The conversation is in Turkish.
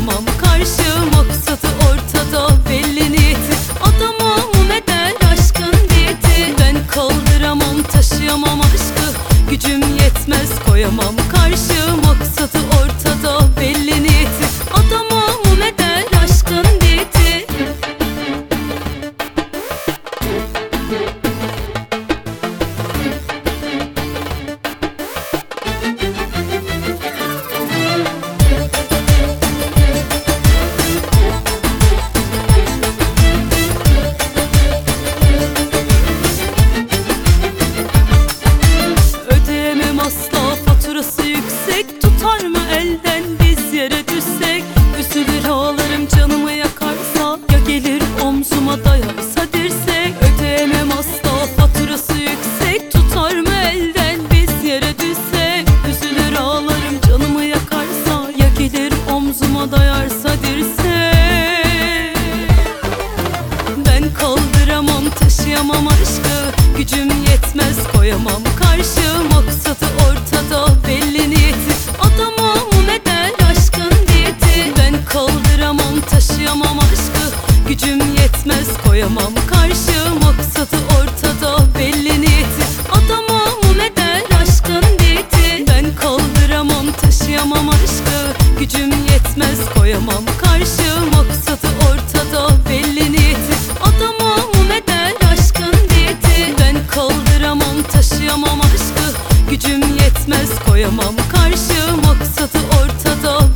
koyamam karşı. Maksadı ortada, belli niyeti, adamım eder aşkın diyeti. Ben kaldıramam, taşıyamam aşkı, gücüm yetmez koyamam karşı. Maksadı ortada, belli niyeti, adamım eder aşkın diyeti. Ödeyemem asla, faturası yüksek, tutar mı elden biz yere düşsek? Üzülür ağlarım canımı yakarsa, ya gelir omzuma dayarsa dirsek. Ödeyemem asla, faturası yüksek, tutar mı elden biz yere düşsek? Üzülür ağlarım canımı yakarsa, ya gelir omzuma dayarsa dirsek. Ben kaldıramam, taşıyamam aşkı, gücüm yetmez koyamam karşı. Maksadı ortada, belli niyeti, adamım eder aşkın diyeti. Ben kaldıramam, taşıyamam aşkı, gücüm yetmez koyamam karşı. Maksadı ortada, belli niyeti, adamım eder aşkın diyeti. Ben kaldıramam, taşıyamam aşkı, gücüm yetmez koyamam karşı. Maksadı ortada, belli niyeti, adamım eder aşkın diyeti. Ben kaldıramam, taşıyamam aşkı, gücüm yetmez koyamam karşı. Maksadı ortada,